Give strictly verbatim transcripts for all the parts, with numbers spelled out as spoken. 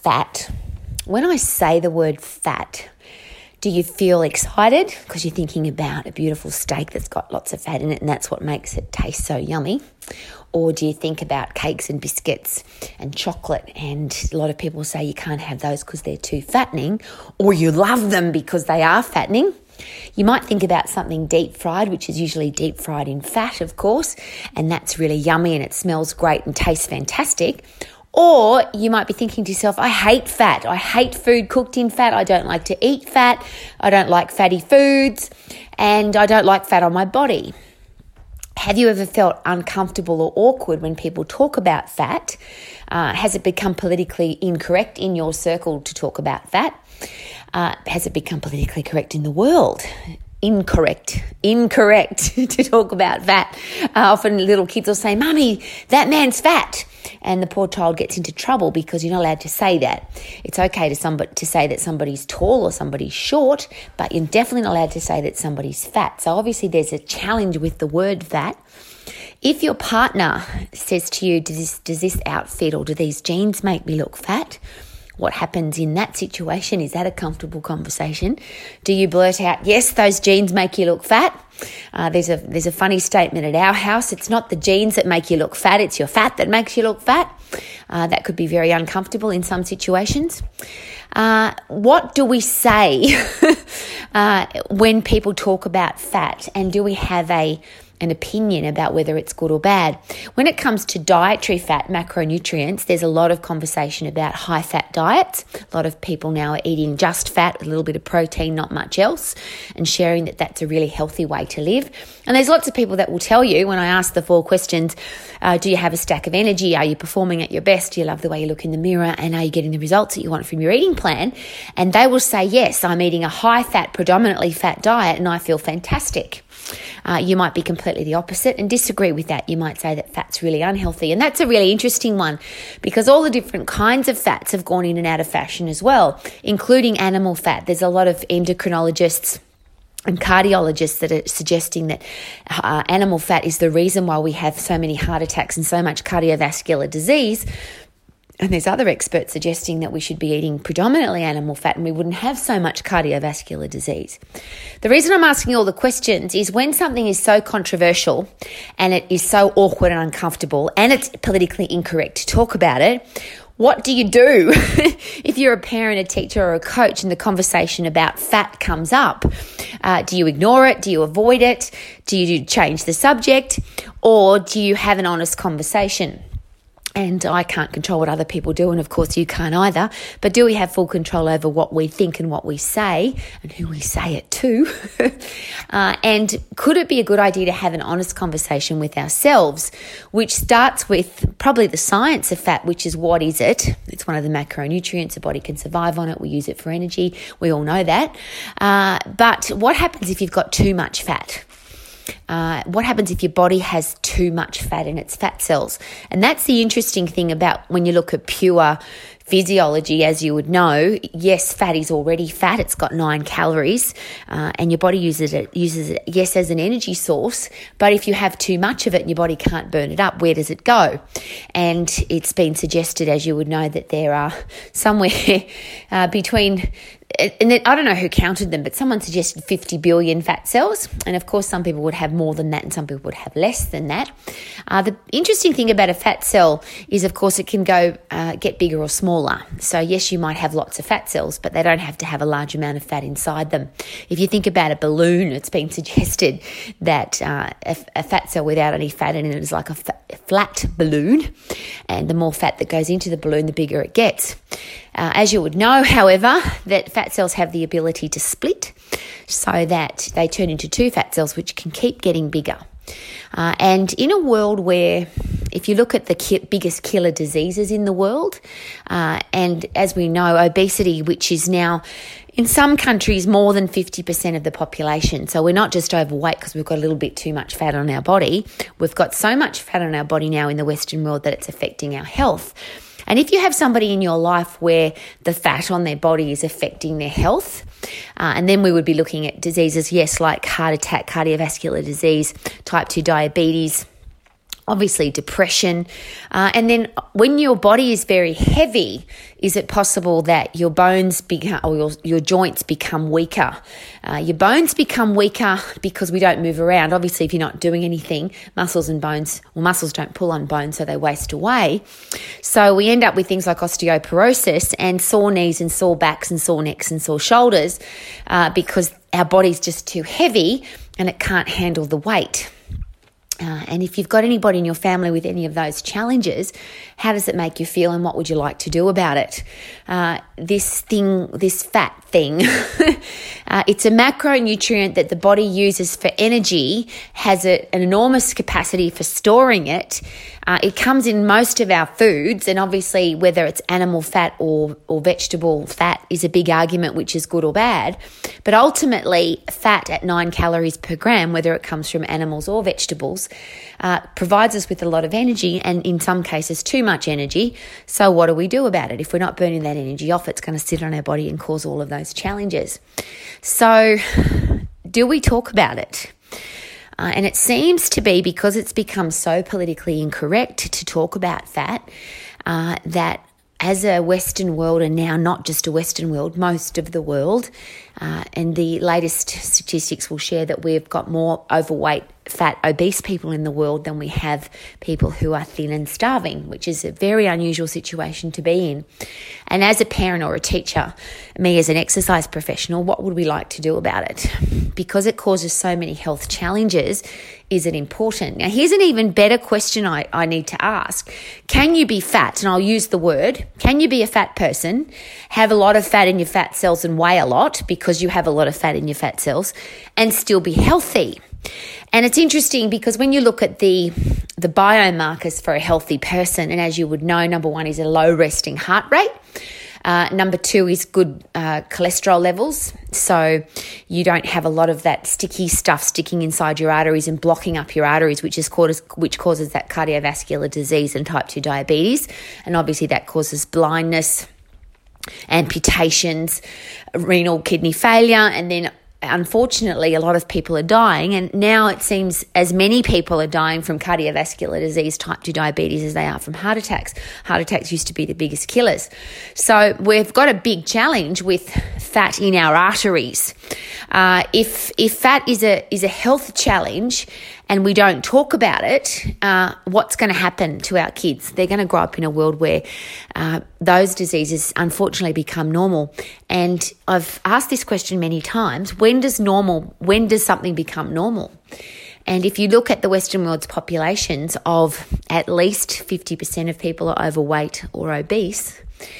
fat. When I say the word fat, do you feel excited because you're thinking about a beautiful steak that's got lots of fat in it and that's what makes it taste so yummy? Or do you think about cakes and biscuits and chocolate, and a lot of people say you can't have those because they're too fattening, or you love them because they are fattening? You might think about something deep fried, which is usually deep fried in fat, of course, and that's really yummy and it smells great and tastes fantastic. Or you might be thinking to yourself, I hate fat. I hate food cooked in fat. I don't like to eat fat. I don't like fatty foods, and I don't like fat on my body. Have you ever felt uncomfortable or awkward when people talk about fat? Uh, has it become politically incorrect in your circle to talk about fat? Uh, has it become politically correct in the world? Incorrect, incorrect to talk about fat. Uh, often little kids will say, Mummy, that man's fat. And the poor child gets into trouble because you're not allowed to say that. It's okay to somebody to say that somebody's tall or somebody's short, but you're definitely not allowed to say that somebody's fat. So obviously there's a challenge with the word fat. If your partner says to you, does this, does this outfit or do these jeans make me look fat? What happens in that situation? Is that a comfortable conversation? Do you blurt out, yes, those jeans make you look fat? Uh, there's a there's a funny statement at our house. It's not the jeans that make you look fat, it's your fat that makes you look fat. Uh, that could be very uncomfortable in some situations. Uh, what do we say uh, when people talk about fat, and do we have a an opinion about whether it's good or bad? When it comes to dietary fat, macronutrients, there's a lot of conversation about high-fat diets. A lot of people now are eating just fat, a little bit of protein, not much else, and sharing that that's a really healthy way to live. And there's lots of people that will tell you, when I ask the four questions, uh, do you have a stack of energy? Are you performing at your best? Do you love the way you look in the mirror? And are you getting the results that you want from your eating plan? And they will say, yes, I'm eating a high-fat, predominantly fat diet, and I feel fantastic. Uh, you might be completely the opposite and disagree with that. You might say that fat's really unhealthy. And that's a really interesting one, because all the different kinds of fats have gone in and out of fashion as well, including animal fat. There's a lot of endocrinologists and cardiologists that are suggesting that uh, animal fat is the reason why we have so many heart attacks and so much cardiovascular disease. And there's other experts suggesting that we should be eating predominantly animal fat and we wouldn't have so much cardiovascular disease. The reason I'm asking all the questions is when something is so controversial and it is so awkward and uncomfortable and it's politically incorrect to talk about it, what do you do if you're a parent, a teacher, or a coach and the conversation about fat comes up? Uh, do you ignore it? Do you avoid it? Do you change the subject? Or do you have an honest conversation? And I can't control what other people do, and of course you can't either. But do we have full control over what we think and what we say and who we say it to? uh, and could it be a good idea to have an honest conversation with ourselves, which starts with probably the science of fat, which is what is it? It's one of the macronutrients. The body can survive on it. We use it for energy. We all know that. Uh, but what happens if you've got too much fat? Uh, what happens if your body has too much fat in its fat cells? And that's the interesting thing about when you look at pure physiology, as you would know. Yes, fat is already fat. It's got nine calories, uh, and your body uses it, uses it, yes, as an energy source. But if you have too much of it and your body can't burn it up, where does it go? And it's been suggested, as you would know, that there are somewhere uh, between... And I don't know who counted them, but someone suggested fifty billion fat cells. And of course, some people would have more than that and some people would have less than that. Uh, the interesting thing about a fat cell is, of course, it can go uh, get bigger or smaller. So yes, you might have lots of fat cells, but they don't have to have a large amount of fat inside them. If you think about a balloon, it's been suggested that uh, a, a fat cell without any fat in it is like a f- flat balloon. And the more fat that goes into the balloon, the bigger it gets. Uh, as you would know, however, that fat cells have the ability to split so that they turn into two fat cells, which can keep getting bigger. Uh, and in a world where, if you look at the ki- biggest killer diseases in the world, uh, and as we know, obesity, which is now in some countries more than fifty percent of the population. So we're not just overweight because we've got a little bit too much fat on our body. We've got so much fat on our body now in the Western world that it's affecting our health. And if you have somebody in your life where the fat on their body is affecting their health, uh, and then we would be looking at diseases, yes, like heart attack, cardiovascular disease, type two diabetes, obviously depression. Uh, and then when your body is very heavy, is it possible that your bones become, or your, your joints become weaker? Uh, your bones become weaker because we don't move around. Obviously, if you're not doing anything, muscles and bones, well, muscles don't pull on bones, so they waste away. So we end up with things like osteoporosis and sore knees and sore backs and sore necks and sore shoulders uh, because our body's just too heavy and it can't handle the weight. Uh, and if you've got anybody in your family with any of those challenges, how does it make you feel and what would you like to do about it? Uh, this thing, this fat thing, uh, it's a macronutrient that the body uses for energy, has a, an enormous capacity for storing it. Uh, it comes in most of our foods, and obviously whether it's animal fat or, or vegetable fat is a big argument, which is good or bad. But ultimately, fat at nine calories per gram, whether it comes from animals or vegetables, uh, provides us with a lot of energy, and in some cases too much energy. So what do we do about it? If we're not burning that energy off, it's going to sit on our body and cause all of those challenges. So do we talk about it? Uh, and it seems to be, because it's become so politically incorrect to talk about fat, uh, that as a Western world, and now not just a Western world, most of the world, uh, and the latest statistics will share that we've got more overweight, fat, obese people in the world than we have people who are thin and starving, which is a very unusual situation to be in. And as a parent or a teacher, me as an exercise professional, what would we like to do about it? Because it causes so many health challenges, is it important? Now, here's an even better question I, I need to ask. Can you be fat? And I'll use the word. Can you be a fat person, have a lot of fat in your fat cells and weigh a lot because you have a lot of fat in your fat cells, and still be healthy? And it's interesting because when you look at the the biomarkers for a healthy person, and as you would know, number one is a low resting heart rate. Uh, number two is good uh, cholesterol levels. So you don't have a lot of that sticky stuff sticking inside your arteries and blocking up your arteries, which is causes, which causes that cardiovascular disease and type two diabetes. And obviously that causes blindness, amputations, renal kidney failure, and then unfortunately, a lot of people are dying, and now it seems as many people are dying from cardiovascular disease, type two diabetes, as they are from heart attacks. Heart attacks used to be the biggest killers. So we've got a big challenge with fat in our arteries. Uh, if if fat is a is a health challenge and we don't talk about it, uh, what's going to happen to our kids? They're going to grow up in a world where uh, those diseases unfortunately become normal. And I've asked this question many times: when does normal? When does something become normal? And if you look at the Western world's populations of at least fifty percent of people are overweight or obese,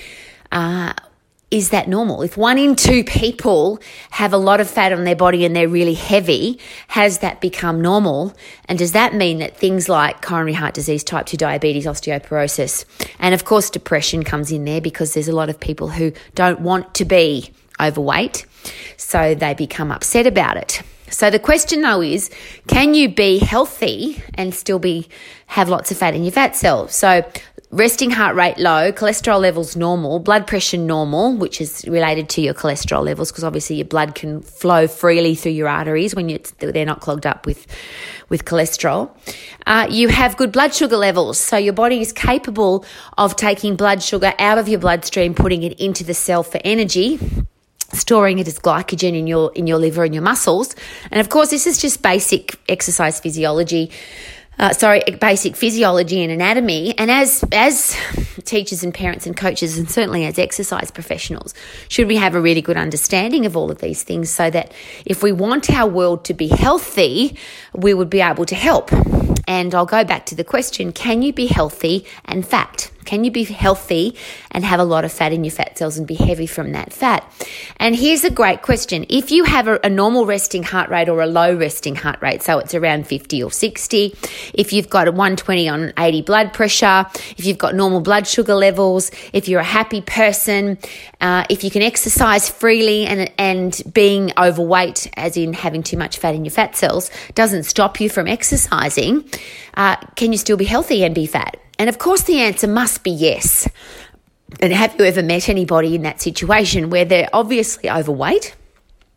uh, is that normal? If one in two people have a lot of fat on their body and they're really heavy, has that become normal? And does that mean that things like coronary heart disease, type two diabetes, osteoporosis, and of course depression comes in there, because there's a lot of people who don't want to be overweight, so they become upset about it. So the question though is, can you be healthy and still be have lots of fat in your fat cells? So resting heart rate low, cholesterol levels normal, blood pressure normal, which is related to your cholesterol levels, because obviously your blood can flow freely through your arteries when you, they're not clogged up with, with cholesterol. Uh, you have good blood sugar levels, so your body is capable of taking blood sugar out of your bloodstream, putting it into the cell for energy, storing it as glycogen in your in your liver and your muscles. And of course, this is just basic exercise physiology. Uh, sorry, basic physiology and anatomy. And as as teachers and parents and coaches, and certainly as exercise professionals, should we have a really good understanding of all of these things, so that if we want our world to be healthy, we would be able to help. And I'll go back to the question, can you be healthy and fat? Can you be healthy and have a lot of fat in your fat cells and be heavy from that fat? And here's a great question. If you have a, a normal resting heart rate or a low resting heart rate, so it's around fifty or sixty, if you've got a one twenty on eighty blood pressure, if you've got normal blood sugar levels, if you're a happy person, uh, if you can exercise freely, and, and being overweight, as in having too much fat in your fat cells, doesn't stop you from exercising, uh, can you still be healthy and be fat? And of course the answer must be yes. And have you ever met anybody in that situation where they're obviously overweight,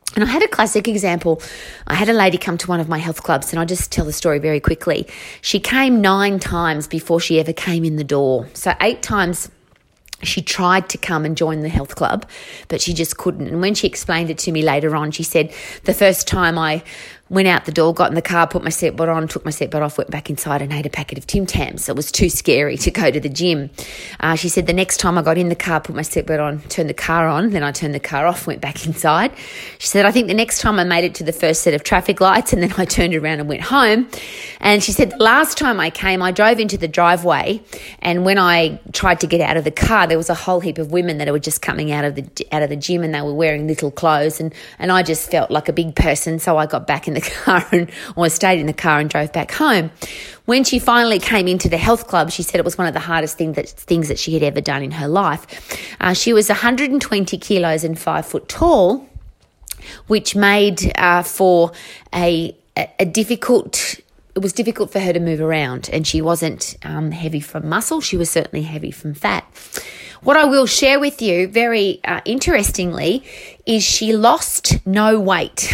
And I had a classic example. I had a lady come to one of my health clubs, and I'll just tell the story very quickly. She came nine times before she ever came in the door. So eight times she tried to come and join the health club, but she just couldn't. And when she explained it to me later on, she said, the first time I went out the door, got in the car, put my seatbelt on, took my seatbelt off, went back inside and ate a packet of Tim Tams. It was too scary to go to the gym. Uh, she said the next time I got in the car, put my seatbelt on, turned the car on, then I turned the car off, went back inside. She said, I think the next time I made it to the first set of traffic lights, and then I turned around and went home. And she said the last time I came, I drove into the driveway, and when I tried to get out of the car, there was a whole heap of women that were just coming out of the out of the gym, and they were wearing little clothes, and, and I just felt like a big person, so I got back in the car and or I stayed in the car and drove back home. When she finally came into the health club, she said it was one of the hardest thing that, things that she had ever done in her life. Uh, she was one hundred twenty kilos and five foot tall, which made uh, for a, a, a difficult... It was difficult for her to move around, and she wasn't um, heavy from muscle. She was certainly heavy from fat. What I will share with you, very uh, interestingly, is she lost no weight.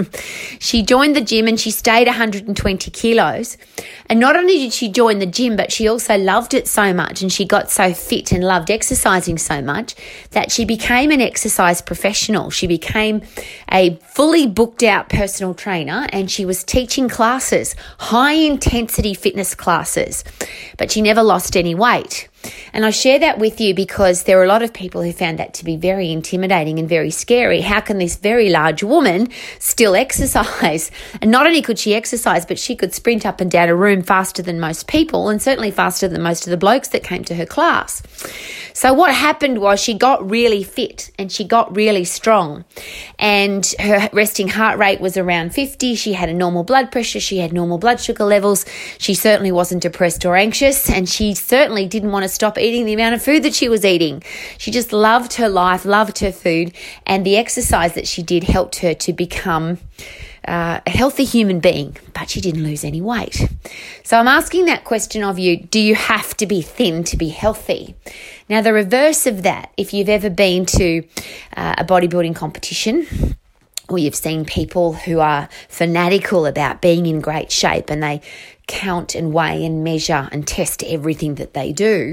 She joined the gym and she stayed one hundred twenty kilos. And not only did she join the gym, but she also loved it so much, and she got so fit and loved exercising so much that she became an exercise professional. She became a fully booked out personal trainer, and she was teaching classes, high intensity fitness classes, but she never lost any weight. And I share that with you because there are a lot of people who found that to be very intimidating and very scary. How can this very large woman still exercise? And not only could she exercise, but she could sprint up and down a room faster than most people, and certainly faster than most of the blokes that came to her class. So what happened was she got really fit and she got really strong, and her resting heart rate was around fifty. She had a normal blood pressure. She had normal blood sugar levels. She certainly wasn't depressed or anxious, and she certainly didn't want to stop eating the amount of food that she was eating. She just loved her life, loved her food, and the exercise that she did helped her to become uh, a healthy human being, but she didn't lose any weight. So I'm asking that question of you, do you have to be thin to be healthy? Now, the reverse of that, if you've ever been to uh, a bodybuilding competition, or you've seen people who are fanatical about being in great shape and they count and weigh and measure and test everything that they do,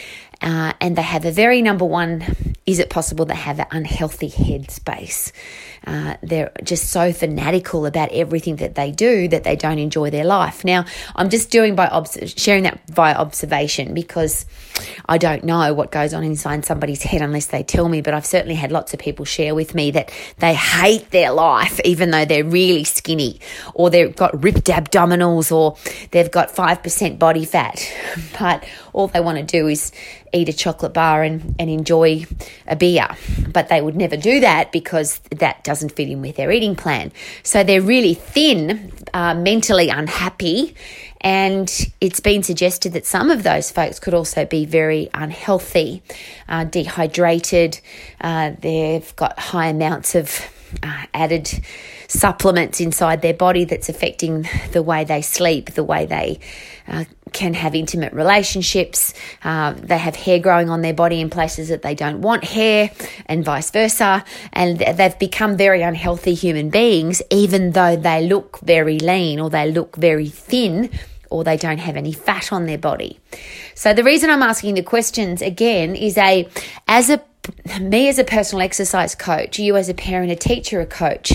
uh, and they have a very number one, is it possible they have an unhealthy headspace? Uh, they're just so fanatical about everything that they do that they don't enjoy their life. Now, I'm just doing by obs- sharing that via observation because I don't know what goes on inside somebody's head unless they tell me, but I've certainly had lots of people share with me that they hate their life even though they're really skinny, or they've got ripped abdominals, or they've got five percent body fat, but all they want to do is eat a chocolate bar and, and enjoy a beer. But they would never do that because that doesn't fit in with their eating plan. So they're really thin, uh, mentally unhappy, and it's been suggested that some of those folks could also be very unhealthy, uh, dehydrated. Uh, they've got high amounts of uh, added supplements inside their body that's affecting the way they sleep, the way they uh, can have intimate relationships. Uh, they have hair growing on their body in places that they don't want hair, and vice versa. And they've become very unhealthy human beings, even though they look very lean, or they look very thin, or they don't have any fat on their body. So the reason I'm asking the questions again is a, as a, me as a personal exercise coach, you as a parent, a teacher, a coach,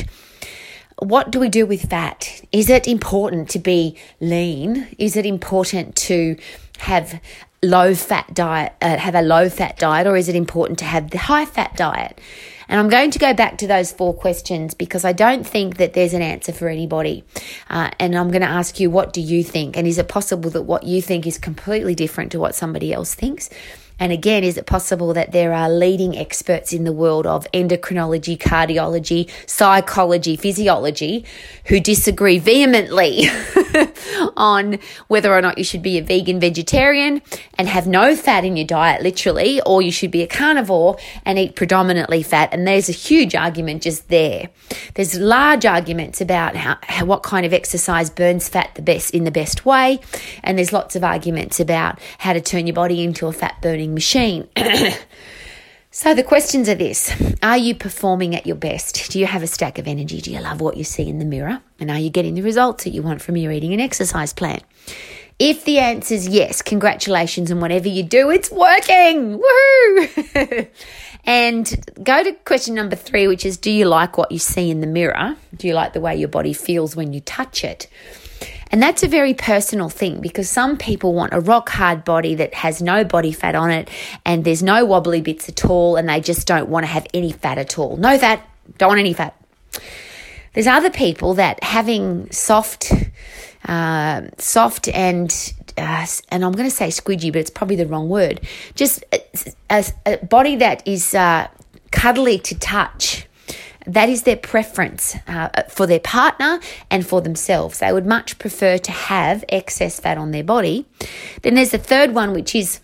what do we do with fat? Is it important to be lean? Is it important to have low fat diet, uh, have a low fat diet, or is it important to have the high fat diet? And I'm going to go back to those four questions because I don't think that there's an answer for anybody. Uh, and I'm going to ask you, what do you think? And is it possible that what you think is completely different to what somebody else thinks? And again, is it possible that there are leading experts in the world of endocrinology, cardiology, psychology, physiology who disagree vehemently on whether or not you should be a vegan vegetarian and have no fat in your diet, literally, or you should be a carnivore and eat predominantly fat? And there's a huge argument just there. There's large arguments about how, how what kind of exercise burns fat the best in the best way, and there's lots of arguments about how to turn your body into a fat burning machine. So the questions are this. Are you performing at your best? Do you have a stack of energy? Do you love what you see in the mirror? And are you getting the results that you want from your eating and exercise plan? If the answer is yes, congratulations, and whatever you do, it's working. Woohoo! And go to question number three, which is, do you like what you see in the mirror? Do you like the way your body feels when you touch it? And that's a very personal thing, because some people want a rock hard body that has no body fat on it and there's no wobbly bits at all, and they just don't want to have any fat at all. No fat, don't want any fat. There's other people that having soft, uh, soft and, uh, and I'm going to say squidgy, but it's probably the wrong word. Just a, a, a body that is uh, cuddly to touch. That is their preference uh, for their partner and for themselves. They would much prefer to have excess fat on their body. Then there's the third one, which is,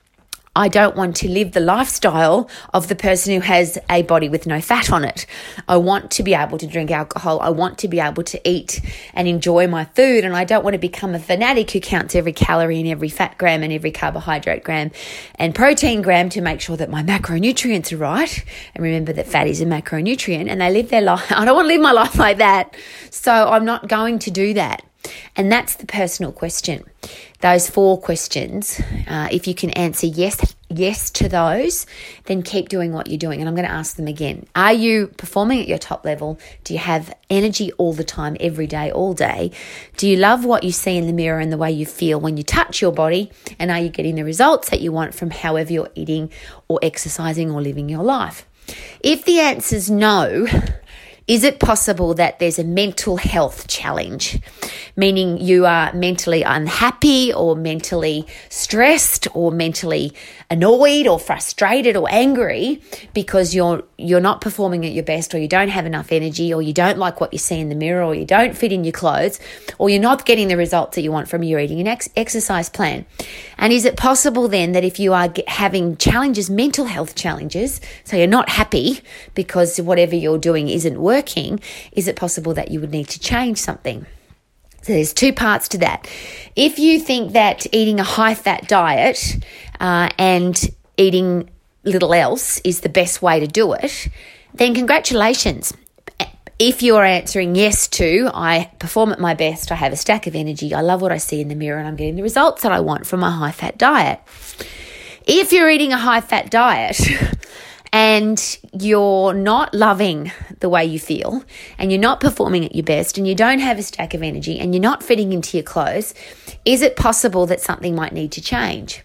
I don't want to live the lifestyle of the person who has a body with no fat on it. I want to be able to drink alcohol. I want to be able to eat and enjoy my food. And I don't want to become a fanatic who counts every calorie and every fat gram and every carbohydrate gram and protein gram to make sure that my macronutrients are right. And remember that fat is a macronutrient, and they live their life. I don't want to live my life like that. So I'm not going to do that. And that's the personal question. Those four questions, uh, if you can answer yes, yes to those, then keep doing what you're doing. And I'm going to ask them again. Are you performing at your top level? Do you have energy all the time, every day, all day? Do you love what you see in the mirror and the way you feel when you touch your body? And are you getting the results that you want from however you're eating or exercising or living your life? If the answer is no, is it possible that there's a mental health challenge, meaning you are mentally unhappy or mentally stressed or mentally annoyed or frustrated or angry because you're you're not performing at your best, or you don't have enough energy, or you don't like what you see in the mirror, or you don't fit in your clothes, or you're not getting the results that you want from your eating and ex- exercise plan? And is it possible then that if you are get, having challenges, mental health challenges, so you're not happy because whatever you're doing isn't working, is it possible that you would need to change something? So there's two parts to that. If you think that eating a high-fat diet uh, and eating little else is the best way to do it, then congratulations. If you're answering yes to, I perform at my best, I have a stack of energy, I love what I see in the mirror, and I'm getting the results that I want from my high-fat diet. If you're eating a high-fat diet and you're not loving the way you feel, and you're not performing at your best, and you don't have a stack of energy, and you're not fitting into your clothes, is it possible that something might need to change?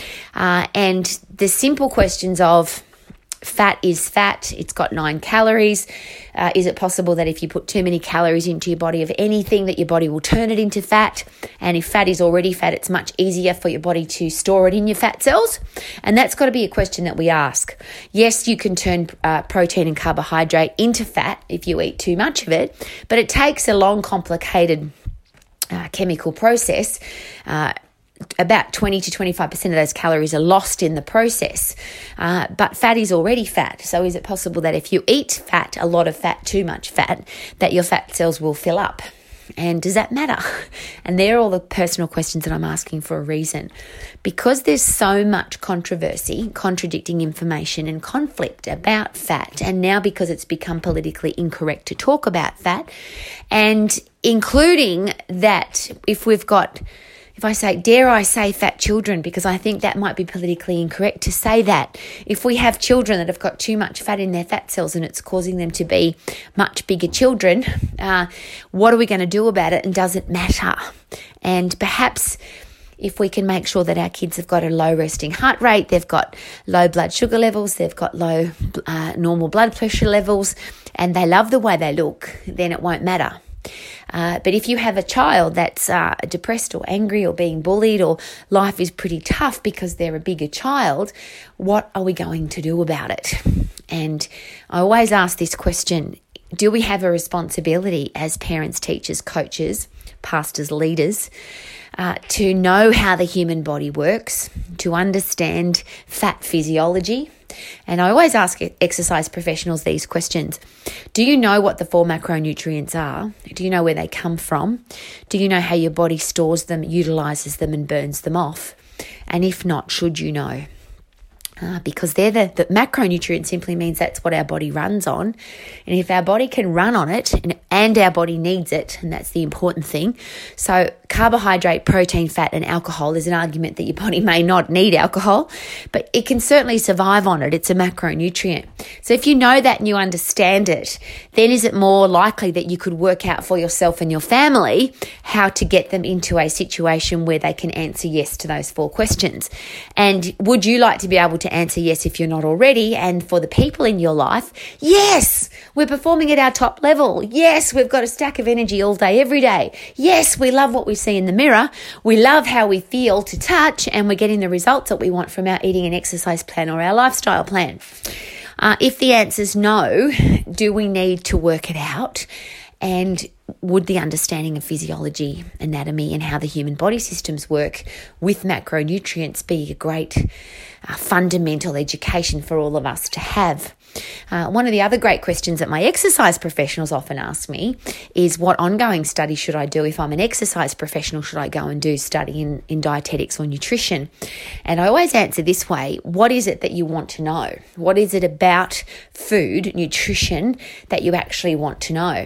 Uh, and the simple questions of fat is fat, it's got nine calories. Uh, is it possible that if you put too many calories into your body of anything, that your body will turn it into fat? And if fat is already fat, it's much easier for your body to store it in your fat cells. And that's got to be a question that we ask. Yes, you can turn uh, protein and carbohydrate into fat if you eat too much of it, but it takes a long, complicated uh, chemical process. Uh, About twenty to twenty-five percent of those calories are lost in the process. Uh, but fat is already fat. So is it possible that if you eat fat, a lot of fat, too much fat, that your fat cells will fill up? And does that matter? And they're all the personal questions that I'm asking for a reason. Because there's so much controversy, contradicting information and conflict about fat, and now because it's become politically incorrect to talk about fat, and including that if we've got... If I say, dare I say fat children, because I think that might be politically incorrect to say that. If we have children that have got too much fat in their fat cells and it's causing them to be much bigger children, uh, what are we going to do about it, and does it matter? And perhaps if we can make sure that our kids have got a low resting heart rate, they've got low blood sugar levels, they've got low uh, normal blood pressure levels, and they love the way they look, then it won't matter. Uh, but if you have a child that's uh, depressed or angry or being bullied, or life is pretty tough because they're a bigger child, what are we going to do about it? And I always ask this question: do we have a responsibility as parents, teachers, coaches, pastors, leaders, uh, to know how the human body works, to understand fat physiology? And I always ask exercise professionals these questions. Do you know what the four macronutrients are? Do you know where they come from? Do you know how your body stores them, utilizes them, and burns them off? And if not, should you know? Uh, because they're the, the macronutrient simply means that's what our body runs on. And if our body can run on it and, and our body needs it, and that's the important thing. So carbohydrate, protein, fat and alcohol, there's an argument that your body may not need alcohol, but it can certainly survive on it. It's a macronutrient. So if you know that and you understand it, then is it more likely that you could work out for yourself and your family how to get them into a situation where they can answer yes to those four questions? And would you like to be able to answer yes if you're not already? And for the people in your life, yes, we're performing at our top level. Yes, we've got a stack of energy all day, every day. Yes, we love what we see in the mirror. We love how we feel to touch, and we're getting the results that we want from our eating and exercise plan or our lifestyle plan. Uh, if the answer's no, do we need to work it out? And would the understanding of physiology, anatomy, and how the human body systems work with macronutrients be a great uh, fundamental education for all of us to have? Uh, one of the other great questions that my exercise professionals often ask me is, what ongoing study should I do? If I'm an exercise professional, should I go and do study in, in dietetics or nutrition? And I always answer this way: what is it that you want to know? What is it about food, nutrition, that you actually want to know?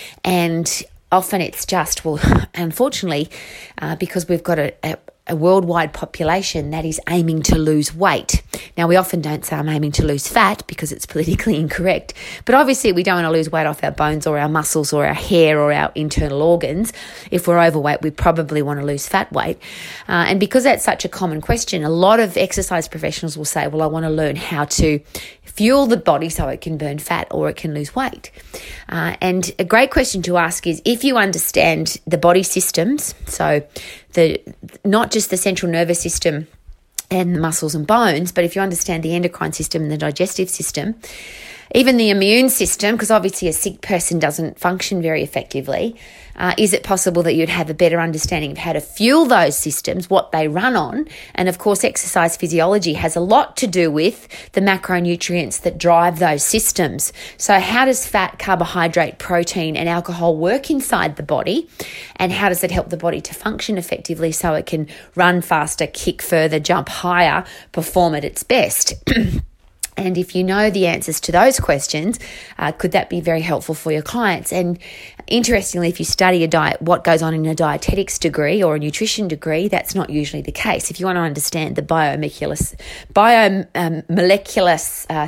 And often it's just, well, unfortunately, uh, because we've got a, a, a worldwide population that is aiming to lose weight. Now, we often don't say I'm aiming to lose fat because it's politically incorrect, but obviously we don't want to lose weight off our bones or our muscles or our hair or our internal organs. If we're overweight, we probably want to lose fat weight. Uh, and because that's such a common question, a lot of exercise professionals will say, well, I want to learn how to fuel the body so it can burn fat or it can lose weight. Uh, and a great question to ask is, if you understand the body systems, so the not just the central nervous system and the muscles and bones, but if you understand the endocrine system and the digestive system, even the immune system, because obviously a sick person doesn't function very effectively, uh, is it possible that you'd have a better understanding of how to fuel those systems, what they run on? And of course, exercise physiology has a lot to do with the macronutrients that drive those systems. So how does fat, carbohydrate, protein and alcohol work inside the body? And how does it help the body to function effectively so it can run faster, kick further, jump higher, perform at its best? And if you know the answers to those questions, uh, could that be very helpful for your clients? And interestingly, if you study a diet, what goes on in a dietetics degree or a nutrition degree, that's not usually the case. If you want to understand the biomolecular, biomolecular uh,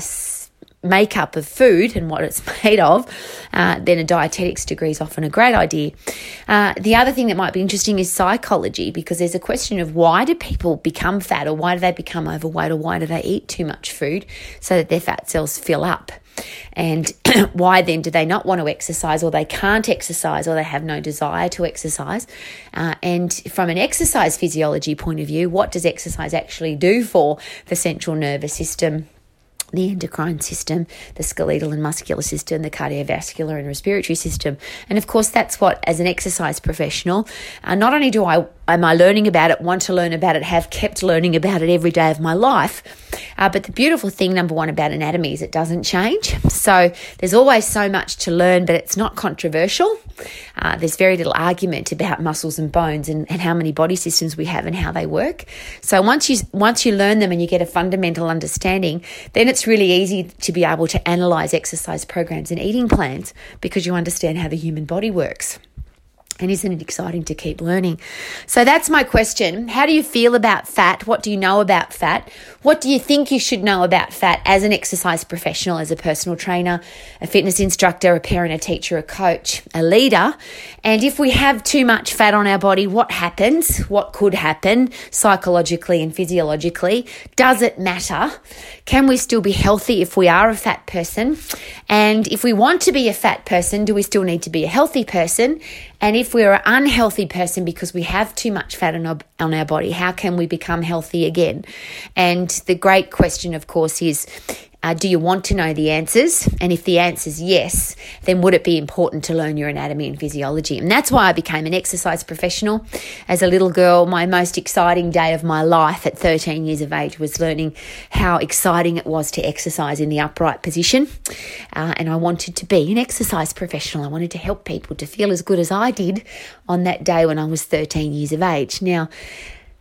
makeup of food and what it's made of, uh, then a dietetics degree is often a great idea. Uh, the other thing that might be interesting is psychology, because there's a question of, why do people become fat, or why do they become overweight, or why do they eat too much food so that their fat cells fill up? And why then do they not want to exercise, or they can't exercise, or they have no desire to exercise? Uh, and from an exercise physiology point of view, what does exercise actually do for the central nervous system, the endocrine system, the skeletal and muscular system, the cardiovascular and respiratory system? And of course, that's what, as an exercise professional, uh, not only do I am I learning about it, want to learn about it, have kept learning about it every day of my life, uh, but the beautiful thing, number one, about anatomy is it doesn't change. So there's always so much to learn, but it's not controversial. Uh, there's very little argument about muscles and bones and, and how many body systems we have and how they work. So once you once you learn them and you get a fundamental understanding, then it's really easy to be able to analyze exercise programs and eating plans, because you understand how the human body works. And isn't it exciting to keep learning? So that's my question. How do you feel about fat? What do you know about fat? What do you think you should know about fat as an exercise professional, as a personal trainer, a fitness instructor, a parent, a teacher, a coach, a leader? And if we have too much fat on our body, what happens? What could happen psychologically and physiologically? Does it matter? Can we still be healthy if we are a fat person? And if we want to be a fat person, do we still need to be a healthy person? And if we're an unhealthy person because we have too much fat on our, on our body, how can we become healthy again? And the great question, of course, is, Uh, do you want to know the answers? And if the answer is yes, then would it be important to learn your anatomy and physiology? And that's why I became an exercise professional. As a little girl, my most exciting day of my life at thirteen years of age was learning how exciting it was to exercise in the upright position. Uh, and I wanted to be an exercise professional. I wanted to help people to feel as good as I did on that day when I was thirteen years of age. Now,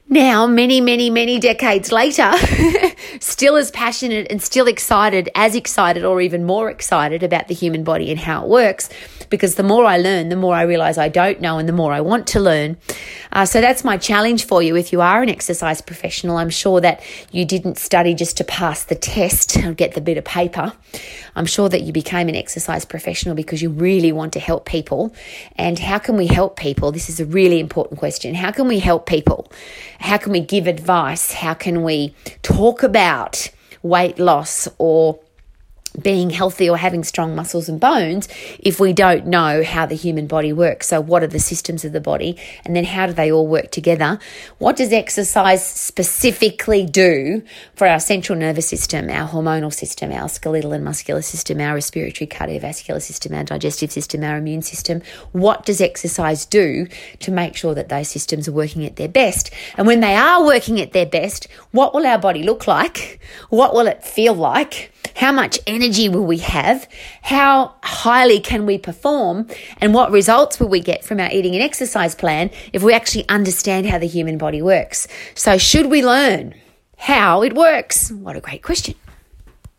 Now, many, many, many decades later, still as passionate and still excited, as excited or even more excited about the human body and how it works, because the more I learn, the more I realize I don't know and the more I want to learn. Uh, so that's my challenge for you. If you are an exercise professional, I'm sure that you didn't study just to pass the test and get the bit of paper. I'm sure that you became an exercise professional because you really want to help people. And how can we help people? This is a really important question. How can we help people? How can we give advice? How can we talk about weight loss or being healthy or having strong muscles and bones if we don't know how the human body works? So what are the systems of the body, and then how do they all work together? What does exercise specifically do for our central nervous system, our hormonal system, our skeletal and muscular system, our respiratory cardiovascular system, our digestive system, our immune system? What does exercise do to make sure that those systems are working at their best? And when they are working at their best, what will our body look like? What will it feel like? How much energy will we have? How highly can we perform? And what results will we get from our eating and exercise plan if we actually understand how the human body works? So should we learn how it works? What a great question.